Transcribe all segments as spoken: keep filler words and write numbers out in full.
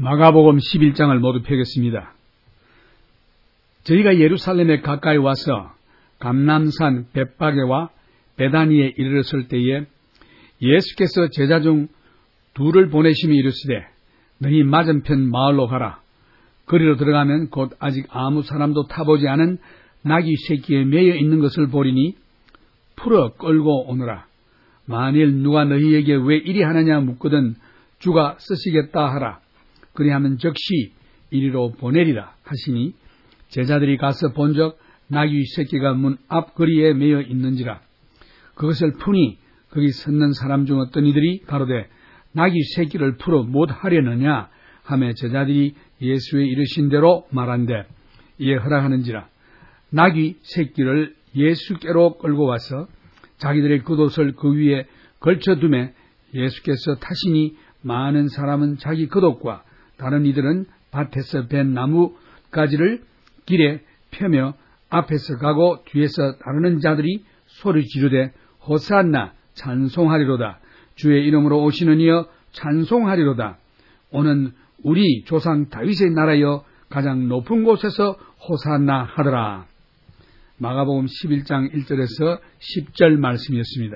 마가복음 십일 장을 모두 펴겠습니다. 저희가 예루살렘에 가까이 와서 감람산 벳바게와 베다니에 이르렀을 때에 예수께서 제자 중 둘을 보내심이 이르시되 너희 맞은편 마을로 가라. 거리로 들어가면 곧 아직 아무 사람도 타보지 않은 나귀 새끼에 매여 있는 것을 보리니 풀어 끌고 오너라. 만일 누가 너희에게 왜 이리 하느냐 묻거든 주가 쓰시겠다 하라. 그리하면 즉시 이리로 보내리라 하시니 제자들이 가서 본적 나귀 새끼가 문 앞 거리에 매여 있는지라. 그것을 푸니 거기 섰는 사람 중 어떤 이들이 가로되 나귀 새끼를 풀어 못하려느냐 하며 제자들이 예수의 이르신 대로 말한대 이에 허락하는지라. 나귀 새끼를 예수께로 끌고 와서 자기들의 겉옷을 그 위에 걸쳐두매 예수께서 타시니 많은 사람은 자기 겉옷과 다른 이들은 밭에서 벤 나뭇가지를 길에 펴며 앞에서 가고 뒤에서 따르는 자들이 소리 지르되 호산나 찬송하리로다. 주의 이름으로 오시는 이여 찬송하리로다. 오는 우리 조상 다윗의 나라여 가장 높은 곳에서 호산나 하더라. 마가복음 십일 장 일 절에서 십 절 말씀이었습니다.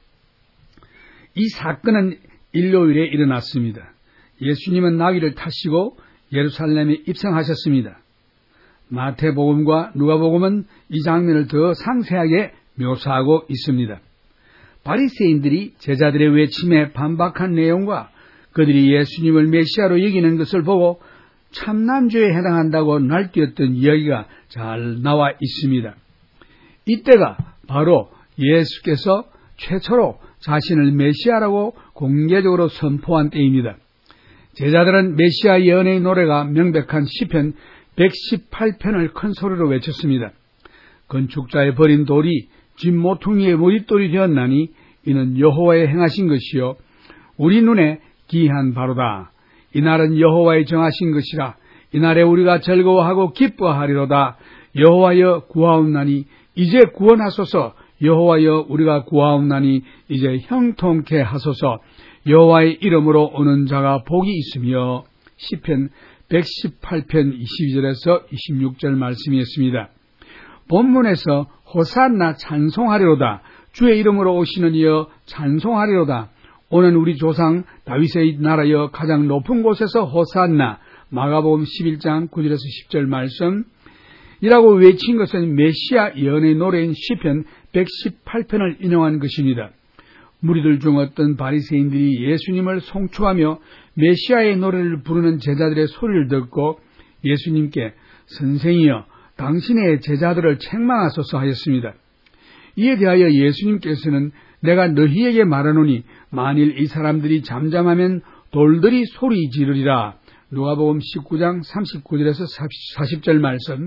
이 사건은 일요일에 일어났습니다. 예수님은 나귀를 타시고 예루살렘에 입성하셨습니다. 마태복음과 누가복음은 이 장면을 더 상세하게 묘사하고 있습니다. 바리새인들이 제자들의 외침에 반박한 내용과 그들이 예수님을 메시아로 여기는 것을 보고 참남죄에 해당한다고 날뛰었던 이야기가 잘 나와 있습니다. 이때가 바로 예수께서 최초로 자신을 메시아라고 공개적으로 선포한 때입니다. 제자들은 메시아 예언의 노래가 명백한 시편 백십팔 편을 큰 소리로 외쳤습니다. 건축자의 버린 돌이 집 모퉁이의 머릿돌이 되었나니 이는 여호와의 행하신 것이요 우리 눈에 기이한 바로다. 이날은 여호와의 정하신 것이라. 이날에 우리가 즐거워하고 기뻐하리로다. 여호와여 구하옵나니 이제 구원하소서. 여호와여 우리가 구하옵나니 이제 형통케 하소서. 여호와의 이름으로 오는 자가 복이 있으며. 시편 백십팔 편 이십이 절에서 이십육 절 말씀이었습니다. 본문에서 호산나 찬송하리로다. 주의 이름으로 오시는 이여 찬송하리로다. 오는 우리 조상 다윗의 나라여 가장 높은 곳에서 호산나. 마가복음 십일 장 구 절에서 십 절 말씀 이라고 외친 것은 메시아 예언의 노래인 시편 백십팔 편을 인용한 것입니다. 무리들 중 어떤 바리새인들이 예수님을 송축하며 메시아의 노래를 부르는 제자들의 소리를 듣고 예수님께 선생이여 당신의 제자들을 책망하소서 하였습니다. 이에 대하여 예수님께서는 내가 너희에게 말하노니 만일 이 사람들이 잠잠하면 돌들이 소리 지르리라. 누가복음 십구 장 삼십구 절에서 사십 절 말씀.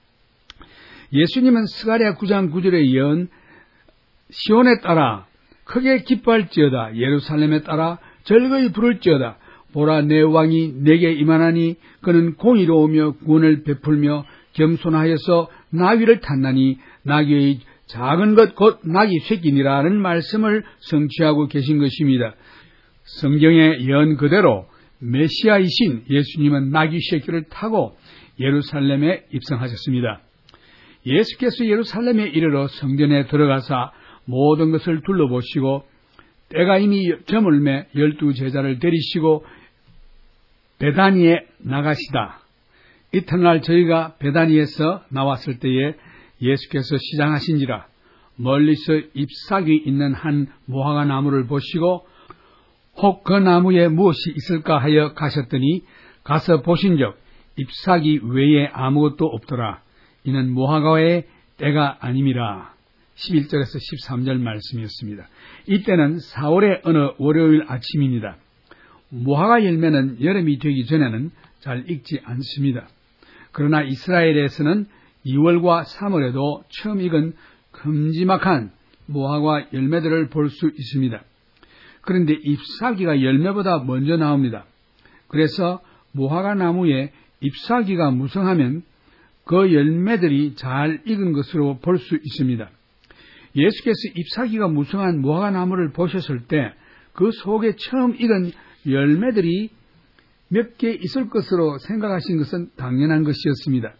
예수님은 스가랴 구 장 구 절의 예언 시온에 따라 크게 기뻐할지어다. 예루살렘에 따라 즐거이 부를지어다. 보라 내 왕이 내게 임하나니 그는 공의로우며 구원을 베풀며 겸손하여서 나귀를 탔나니 나귀의 작은 것 곧 나귀 새끼니라는 말씀을 성취하고 계신 것입니다. 성경의 예언 그대로 메시아이신 예수님은 나귀 새끼를 타고 예루살렘에 입성하셨습니다. 예수께서 예루살렘에 이르러 성전에 들어가사 모든 것을 둘러보시고 때가 이미 저물매 열두 제자를 데리시고 베다니에 나가시다. 이튿날 저희가 베다니에서 나왔을 때에 예수께서 시장하신지라 멀리서 잎사귀 있는 한 무화과 나무를 보시고 혹 그 나무에 무엇이 있을까 하여 가셨더니 가서 보신즉 잎사귀 외에 아무것도 없더라. 이는 무화과의 때가 아님이라. 십일 절에서 십삼 절 말씀이었습니다. 이때는 사월의 어느 월요일 아침입니다. 무화과 열매는 여름이 되기 전에는 잘 익지 않습니다. 그러나 이스라엘에서는 이월과 삼월에도 처음 익은 큼지막한 무화과 열매들을 볼 수 있습니다. 그런데 잎사귀가 열매보다 먼저 나옵니다. 그래서 무화과 나무에 잎사귀가 무성하면 그 열매들이 잘 익은 것으로 볼 수 있습니다. 예수께서 잎사귀가 무성한 무화과 나무를 보셨을 때 그 속에 처음 익은 열매들이 몇 개 있을 것으로 생각하신 것은 당연한 것이었습니다.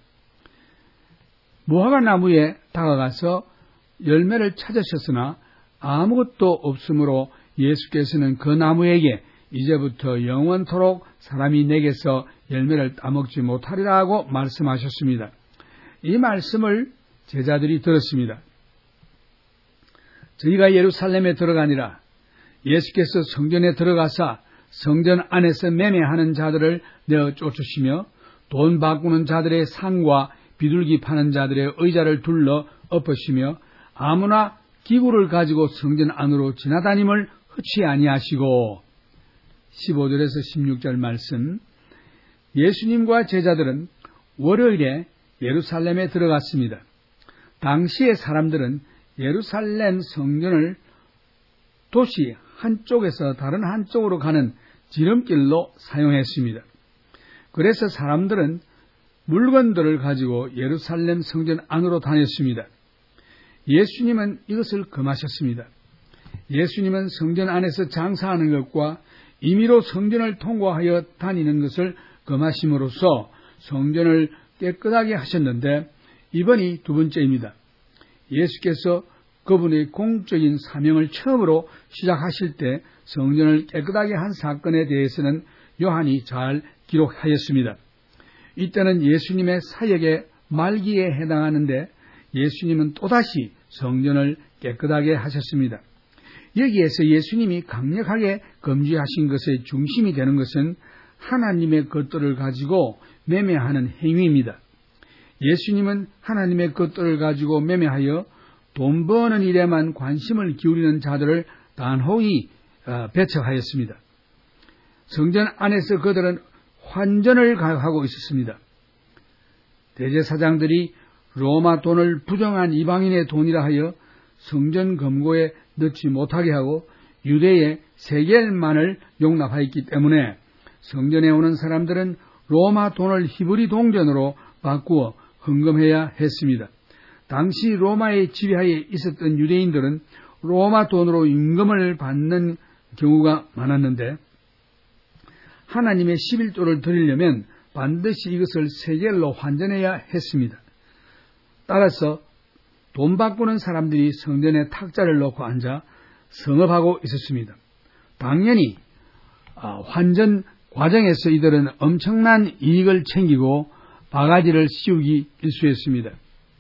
무화과 나무에 다가가서 열매를 찾으셨으나 아무것도 없으므로 예수께서는 그 나무에게 이제부터 영원토록 사람이 내게서 열매를 따먹지 못하리라고 말씀하셨습니다. 이 말씀을 제자들이 들었습니다. 저희가 예루살렘에 들어가니라 예수께서 성전에 들어가사 성전 안에서 매매하는 자들을 내어 쫓으시며 돈 바꾸는 자들의 상과 비둘기 파는 자들의 의자를 둘러 엎으시며 아무나 기구를 가지고 성전 안으로 지나다님을 허치 아니하시고 십오 절에서 십육 절 말씀. 예수님과 제자들은 월요일에 예루살렘에 들어갔습니다. 당시의 사람들은 예루살렘 성전을 도시 한쪽에서 다른 한쪽으로 가는 지름길로 사용했습니다. 그래서 사람들은 물건들을 가지고 예루살렘 성전 안으로 다녔습니다. 예수님은 이것을 금하셨습니다. 예수님은 성전 안에서 장사하는 것과 임의로 성전을 통과하여 다니는 것을 금하심으로써 성전을 깨끗하게 하셨는데 이번이 두 번째입니다. 예수께서 그분의 공적인 사명을 처음으로 시작하실 때 성전을 깨끗하게 한 사건에 대해서는 요한이 잘 기록하였습니다. 이때는 예수님의 사역의 말기에 해당하는데 예수님은 또다시 성전을 깨끗하게 하셨습니다. 여기에서 예수님이 강력하게 금지하신 것의 중심이 되는 것은 하나님의 것들을 가지고 매매하는 행위입니다. 예수님은 하나님의 것들을 가지고 매매하여 돈 버는 일에만 관심을 기울이는 자들을 단호히 배척하였습니다. 성전 안에서 그들은 환전을 하고 있었습니다. 대제사장들이 로마 돈을 부정한 이방인의 돈이라 하여 성전 금고에 넣지 못하게 하고 유대의 세겔만을 용납하였기 때문에 성전에 오는 사람들은 로마 돈을 히브리 동전으로 바꾸어 헌금해야 했습니다. 당시 로마의 지배하에 있었던 유대인들은 로마 돈으로 임금을 받는 경우가 많았는데 하나님의 십일조를 드리려면 반드시 이것을 세겔로 환전해야 했습니다. 따라서 돈 바꾸는 사람들이 성전에 탁자를 놓고 앉아 성업하고 있었습니다. 당연히 환전 과정에서 이들은 엄청난 이익을 챙기고 바가지를 씌우기 일쑤였습니다.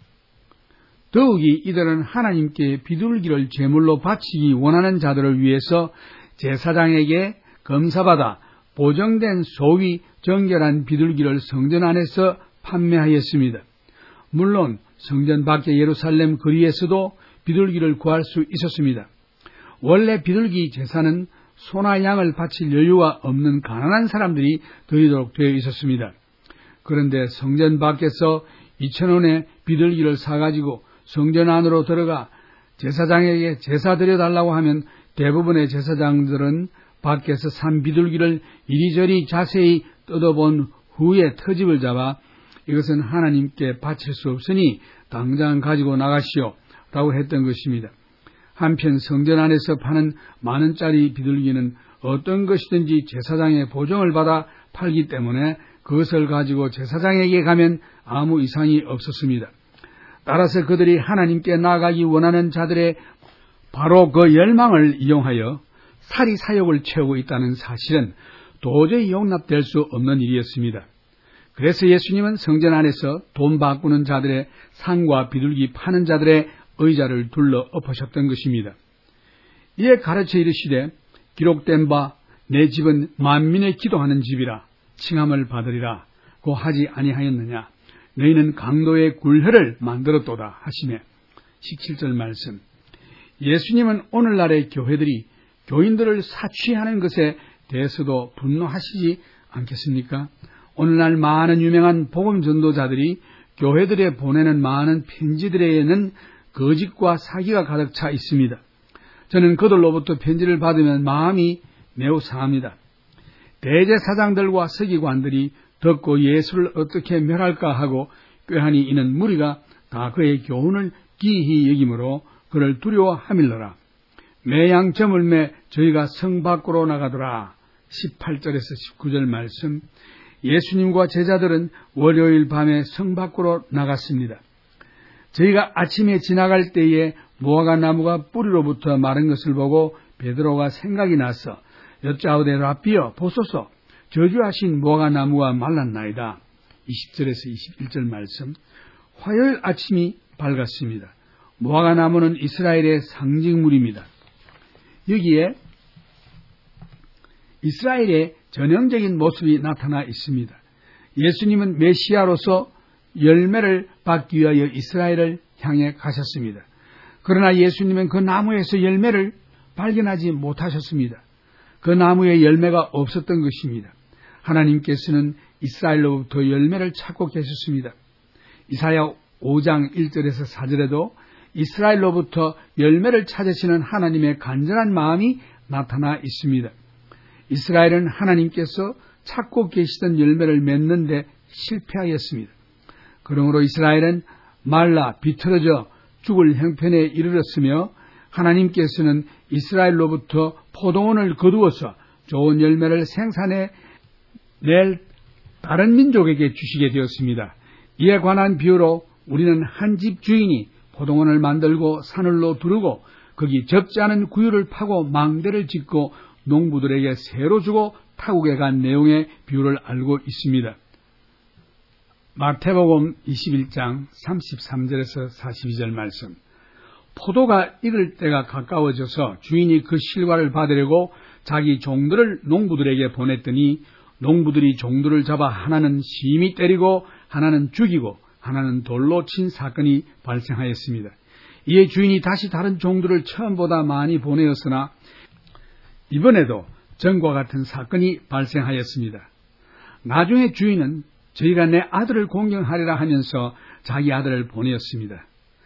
더욱이 이들은 하나님께 비둘기를 제물로 바치기 원하는 자들을 위해서 제사장에게 검사받아 보정된 소위 정결한 비둘기를 성전 안에서 판매하였습니다. 물론 성전 밖의 예루살렘 거리에서도 비둘기를 구할 수 있었습니다. 원래 비둘기 제사는 소나 양을 바칠 여유가 없는 가난한 사람들이 드리도록 되어 있었습니다. 그런데 성전 밖에서 이천 원의 비둘기를 사가지고 성전 안으로 들어가 제사장에게 제사 드려달라고 하면 대부분의 제사장들은 밖에서 산 비둘기를 이리저리 자세히 뜯어본 후에 터집을 잡아 이것은 하나님께 바칠 수 없으니 당장 가지고 나가시오 라고 했던 것입니다. 한편 성전 안에서 파는 만 원짜리 비둘기는 어떤 것이든지 제사장의 보정을 받아 팔기 때문에 그것을 가지고 제사장에게 가면 아무 이상이 없었습니다. 따라서 그들이 하나님께 나아가기 원하는 자들의 바로 그 열망을 이용하여 살이 사욕을 채우고 있다는 사실은 도저히 용납될 수 없는 일이었습니다. 그래서 예수님은 성전 안에서 돈 바꾸는 자들의 상과 비둘기 파는 자들의 의자를 둘러 엎으셨던 것입니다. 이에 가르쳐 이르시되 기록된 바 내 집은 만민의 기도하는 집이라 칭함을 받으리라 고 하지 아니하였느냐. 너희는 강도의 굴혈을 만들었도다 하시매. 십칠 절 말씀. 예수님은 오늘날의 교회들이 교인들을 사취하는 것에 대해서도 분노하시지 않겠습니까? 오늘날 많은 유명한 복음 전도자들이 교회들에 보내는 많은 편지들에는 거짓과 사기가 가득 차 있습니다. 저는 그들로부터 편지를 받으면 마음이 매우 상합니다. 대제사장들과 서기관들이 듣고 예수를 어떻게 멸할까 하고 꾀하니 이는 무리가 다 그의 교훈을 기이히 여기므로 그를 두려워함일러라. 매양 저물매 저희가 성 밖으로 나가더라. 십팔 절에서 십구 절 말씀, 예수님과 제자들은 월요일 밤에 성 밖으로 나갔습니다. 저희가 아침에 지나갈 때에 무화과 나무가 뿌리로부터 마른 것을 보고 베드로가 생각이 나서 여짜오되 라삐여 보소서, 저주하신 무화과 나무가 말랐나이다. 이십 절에서 이십일 절 말씀, 화요일 아침이 밝았습니다. 무화과 나무는 이스라엘의 상징물입니다. 여기에 이스라엘의 전형적인 모습이 나타나 있습니다. 예수님은 메시아로서 열매를 받기 위하여 이스라엘을 향해 가셨습니다. 그러나 예수님은 그 나무에서 열매를 발견하지 못하셨습니다. 그 나무에 열매가 없었던 것입니다. 하나님께서는 이스라엘로부터 열매를 찾고 계셨습니다. 이사야 오 장 일 절에서 사 절에도 이스라엘로부터 열매를 찾으시는 하나님의 간절한 마음이 나타나 있습니다. 이스라엘은 하나님께서 찾고 계시던 열매를 맺는데 실패하였습니다. 그러므로 이스라엘은 말라 비틀어져 죽을 형편에 이르렀으며, 하나님께서는 이스라엘로부터 포도원을 거두어서 좋은 열매를 생산해 낼 다른 민족에게 주시게 되었습니다. 이에 관한 비유로 우리는 한 집 주인이 포도원을 만들고 산을로 두르고 거기 적지 않은 구유를 파고 망대를 짓고 농부들에게 새로 주고 타국에 간 내용의 비유를 알고 있습니다. 마태복음 이십일 장 삼십삼 절에서 사십이 절 말씀, 포도가 익을 때가 가까워져서 주인이 그 실과를 받으려고 자기 종들을 농부들에게 보냈더니 농부들이 종들을 잡아 하나는 심히 때리고 하나는 죽이고 하나는 돌로 친 사건이 발생하였습니다. 이에 주인이 다시 다른 종들을 처음보다 많이 보내었으나 이번에도 전과 같은 사건이 발생하였습니다. 나중에 주인은 저희가 내 아들을 공경하리라 하면서 자기 아들을 보내었습니다.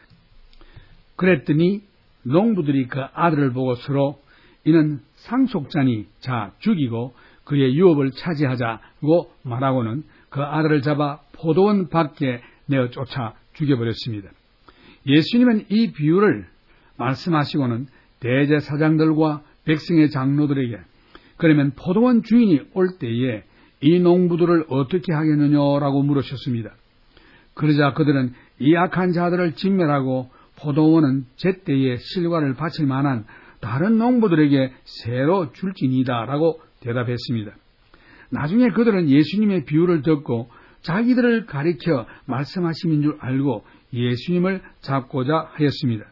그랬더니 농부들이 그 아들을 보고 서로 이는 상속자니 자 죽이고 그의 유업을 차지하자고 말하고는 그 아들을 잡아 포도원 밖에 내어 쫓아 죽여버렸습니다. 예수님은 이 비유를 말씀하시고는 대제사장들과 백성의 장로들에게 그러면 포도원 주인이 올 때에 이 농부들을 어떻게 하겠느냐라고 물으셨습니다. 그러자 그들은 이 악한 자들을 진멸하고 포도원은 제때에 실과를 바칠 만한 다른 농부들에게 새로 줄지니다라고 대답했습니다. 나중에 그들은 예수님의 비유를 듣고 자기들을 가리켜 말씀하심인 줄 알고 예수님을 잡고자 하였습니다.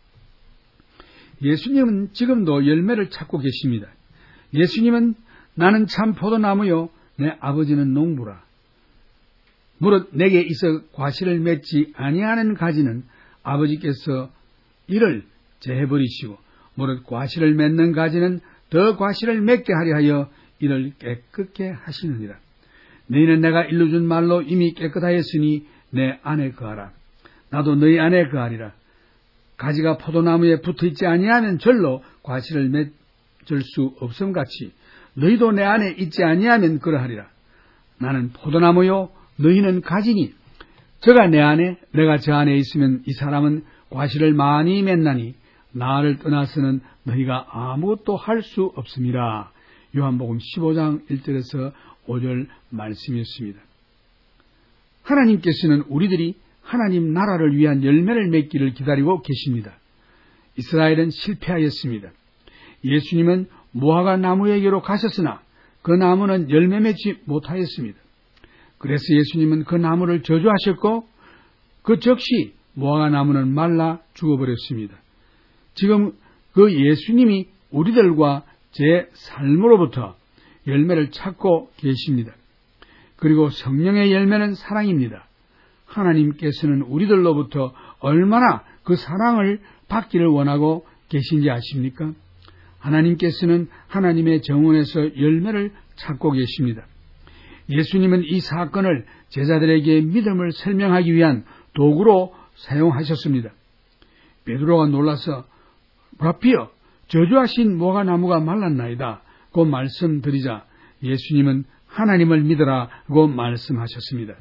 예수님은 지금도 열매를 찾고 계십니다. 예수님은 나는 참 포도나무요 내 아버지는 농부라. 무릇 내게 있어 과실을 맺지 아니하는 가지는 아버지께서 이를 제해버리시고 무릇 과실을 맺는 가지는 더 과실을 맺게 하려 하여 이를 깨끗게 하시느니라. 너희는 내가 일러준 말로 이미 깨끗하였으니 내 안에 거하라. 나도 너희 안에 거하리라. 가지가 포도나무에 붙어있지 아니하면 절로 과실을 맺을 수 없음같이 너희도 내 안에 있지 아니하면 그러하리라. 나는 포도나무요 너희는 가지니 저가 내 안에 내가 저 안에 있으면 이 사람은 과실을 많이 맺나니 나를 떠나서는 너희가 아무것도 할 수 없습니다. 요한복음 십오 장 일 절에서 오 절 말씀이었습니다. 하나님께서는 우리들이 하나님 나라를 위한 열매를 맺기를 기다리고 계십니다. 이스라엘은 실패하였습니다. 예수님은 무화과 나무에게로 가셨으나 그 나무는 열매 맺지 못하였습니다. 그래서 예수님은 그 나무를 저주하셨고 그 즉시 무화과 나무는 말라 죽어버렸습니다. 지금 그 예수님이 우리들과 제 삶으로부터 열매를 찾고 계십니다. 그리고 성령의 열매는 사랑입니다. 하나님께서는 우리들로부터 얼마나 그 사랑을 받기를 원하고 계신지 아십니까? 하나님께서는 하나님의 정원에서 열매를 찾고 계십니다. 예수님은 이 사건을 제자들에게 믿음을 설명하기 위한 도구로 사용하셨습니다. 베드로가 놀라서 라삐여 저주하신 무화과 나무가 말랐나이다 고 말씀드리자 예수님은 하나님을 믿으라고 말씀하셨습니다.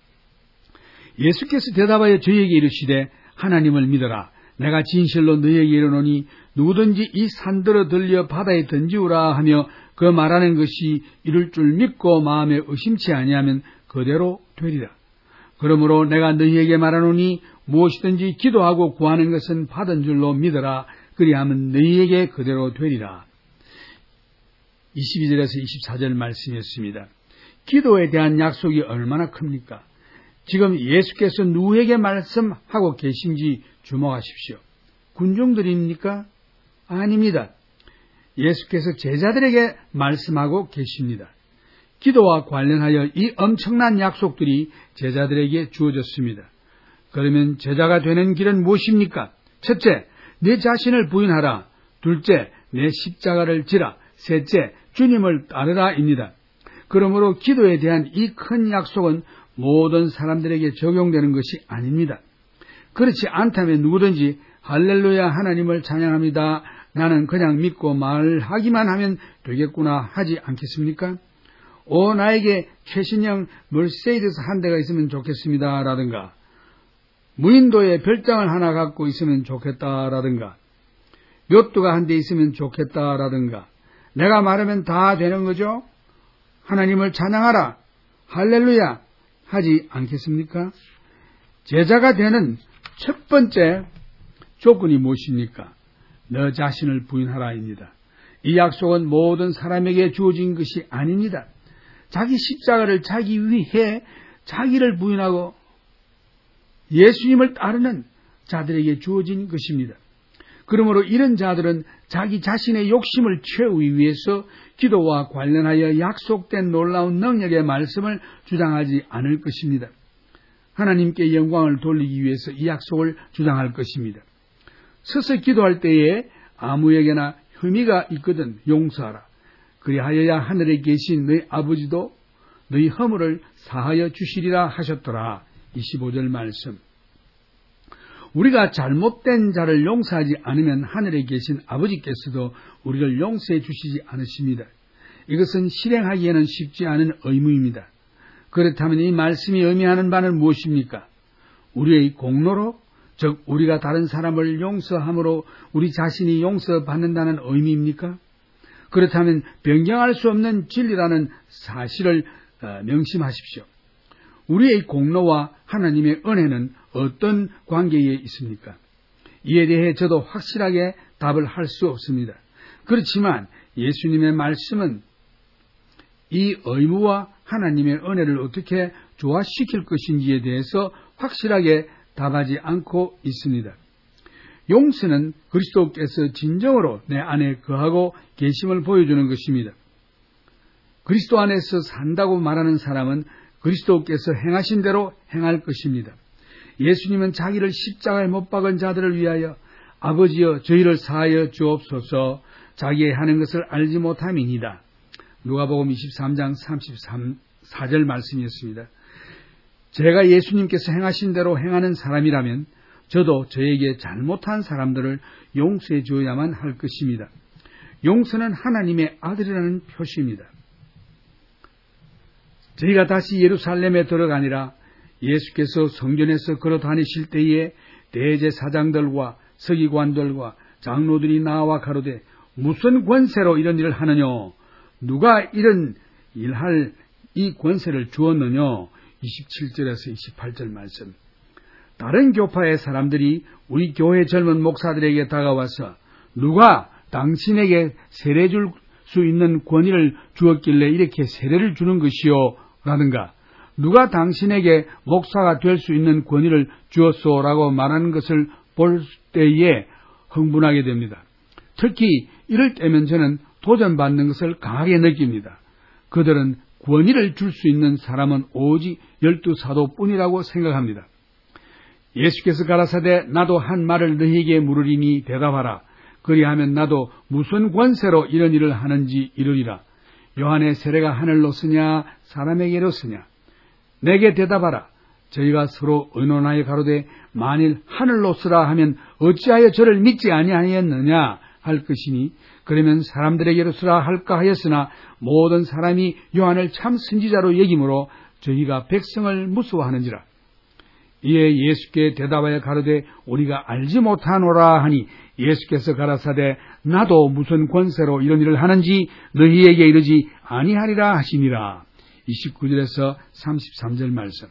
예수께서 대답하여 저희에게 이르시되 하나님을 믿어라. 내가 진실로 너희에게 이르노니 누구든지 이 산들어 들려 바다에 던지우라 하며 그 말하는 것이 이룰 줄 믿고 마음에 의심치 아니하면 그대로 되리라. 그러므로 내가 너희에게 말하노니 무엇이든지 기도하고 구하는 것은 받은 줄로 믿어라. 그리하면 너희에게 그대로 되리라. 이십이 절에서 이십사 절 말씀이었습니다. 기도에 대한 약속이 얼마나 큽니까? 지금 예수께서 누구에게 말씀하고 계신지 주목하십시오. 군중들입니까? 아닙니다. 예수께서 제자들에게 말씀하고 계십니다. 기도와 관련하여 이 엄청난 약속들이 제자들에게 주어졌습니다. 그러면 제자가 되는 길은 무엇입니까? 첫째, 내 자신을 부인하라. 둘째, 내 십자가를 지라. 셋째, 주님을 따르라입니다. 그러므로 기도에 대한 이 큰 약속은 모든 사람들에게 적용되는 것이 아닙니다. 그렇지 않다면 누구든지 할렐루야 하나님을 찬양합니다. 나는 그냥 믿고 말하기만 하면 되겠구나 하지 않겠습니까? 오, 나에게 최신형 멀세이드스 한 대가 있으면 좋겠습니다. 라든가 무인도에 별장을 하나 갖고 있으면 좋겠다라든가 요트가 한 대 있으면 좋겠다라든가 내가 말하면 다 되는 거죠? 하나님을 찬양하라. 할렐루야 하지 않겠습니까? 제자가 되는 첫 번째 조건이 무엇입니까? 너 자신을 부인하라입니다. 이 약속은 모든 사람에게 주어진 것이 아닙니다. 자기 십자가를 자기 위해 자기를 부인하고 예수님을 따르는 자들에게 주어진 것입니다. 그러므로 이런 자들은 자기 자신의 욕심을 채우기 위해서 기도와 관련하여 약속된 놀라운 능력의 말씀을 주장하지 않을 것입니다. 하나님께 영광을 돌리기 위해서 이 약속을 주장할 것입니다. 서서 기도할 때에 아무에게나 혐의가 있거든 용서하라. 그리하여야 하늘에 계신 너희 아버지도 너희 허물을 사하여 주시리라 하셨더라. 이십오 절 말씀. 우리가 잘못된 자를 용서하지 않으면 하늘에 계신 아버지께서도 우리를 용서해 주시지 않으십니다. 이것은 실행하기에는 쉽지 않은 의무입니다. 그렇다면 이 말씀이 의미하는 바는 무엇입니까? 우리의 공로로, 즉 우리가 다른 사람을 용서함으로 우리 자신이 용서받는다는 의미입니까? 그렇다면 변경할 수 없는 진리라는 사실을 명심하십시오. 우리의 공로와 하나님의 은혜는 어떤 관계에 있습니까? 이에 대해 저도 확실하게 답을 할 수 없습니다. 그렇지만 예수님의 말씀은 이 의무와 하나님의 은혜를 어떻게 조화시킬 것인지에 대해서 확실하게 답하지 않고 있습니다. 용서는 그리스도께서 진정으로 내 안에 거하고 계심을 보여주는 것입니다. 그리스도 안에서 산다고 말하는 사람은 그리스도께서 행하신 대로 행할 것입니다. 예수님은 자기를 십자가에 못 박은 자들을 위하여 아버지여 저희를 사하여 주옵소서 자기의 하는 것을 알지 못함이니이다. 누가복음 이십삼 장 삼십삼, 사 절 말씀이었습니다. 제가 예수님께서 행하신 대로 행하는 사람이라면 저도 저에게 잘못한 사람들을 용서해 주어야만 할 것입니다. 용서는 하나님의 아들이라는 표시입니다. 저희가 다시 예루살렘에 들어가니라 예수께서 성전에서 걸어 다니실 때에 대제사장들과 서기관들과 장로들이 나와 가로되 무슨 권세로 이런 일을 하느냐? 누가 이런 일할 이 권세를 주었느냐? 이십칠 절에서 이십팔 절 말씀. 다른 교파의 사람들이 우리 교회 젊은 목사들에게 다가와서 누가 당신에게 세례 줄 수 있는 권위를 주었길래 이렇게 세례를 주는 것이요? 라든가 누가 당신에게 목사가 될 수 있는 권위를 주었소라고 말하는 것을 볼 때에 흥분하게 됩니다. 특히 이럴 때면 저는 도전받는 것을 강하게 느낍니다. 그들은 권위를 줄 수 있는 사람은 오직 열두 사도뿐이라고 생각합니다. 예수께서 가라사대 나도 한 말을 너희에게 물으리니 대답하라. 그리하면 나도 무슨 권세로 이런 일을 하는지 이르리라. 요한의 세례가 하늘로 쓰냐 사람에게로 쓰냐? 내게 대답하라. 저희가 서로 의논하여 가로되 만일 하늘로 쓰라 하면 어찌하여 저를 믿지 아니하였느냐 할 것이니 그러면 사람들에게로 쓰라 할까 하였으나 모든 사람이 요한을 참 선지자로 여기므로 저희가 백성을 무서워하는지라. 이에 예수께 대답하여 가로되 우리가 알지 못하노라 하니 예수께서 가라사대 나도 무슨 권세로 이런 일을 하는지 너희에게 이르지 아니하리라 하시니라. 이십구 절에서 삼십삼 절 말씀.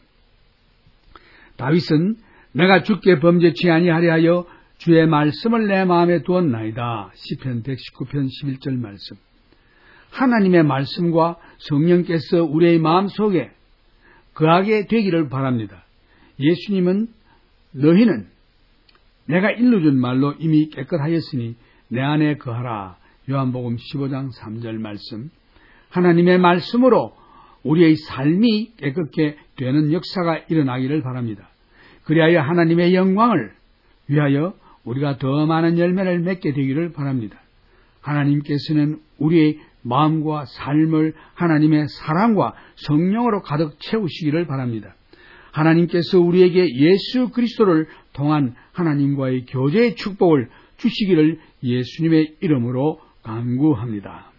다윗은 내가 주께 범죄치 아니하려 하여 주의 말씀을 내 마음에 두었나이다. 시편 백십구 편 십일 절 말씀. 하나님의 말씀과 성령께서 우리의 마음속에 거하게 되기를 바랍니다. 예수님은 너희는 내가 일러준 말로 이미 깨끗하였으니 내 안에 거하라. 요한복음 십오 장 삼 절 말씀. 하나님의 말씀으로 우리의 삶이 깨끗게 되는 역사가 일어나기를 바랍니다. 그리하여 하나님의 영광을 위하여 우리가 더 많은 열매를 맺게 되기를 바랍니다. 하나님께서는 우리의 마음과 삶을 하나님의 사랑과 성령으로 가득 채우시기를 바랍니다. 하나님께서 우리에게 예수 그리스도를 통한 하나님과의 교제의 축복을 주시기를 예수님의 이름으로 간구합니다.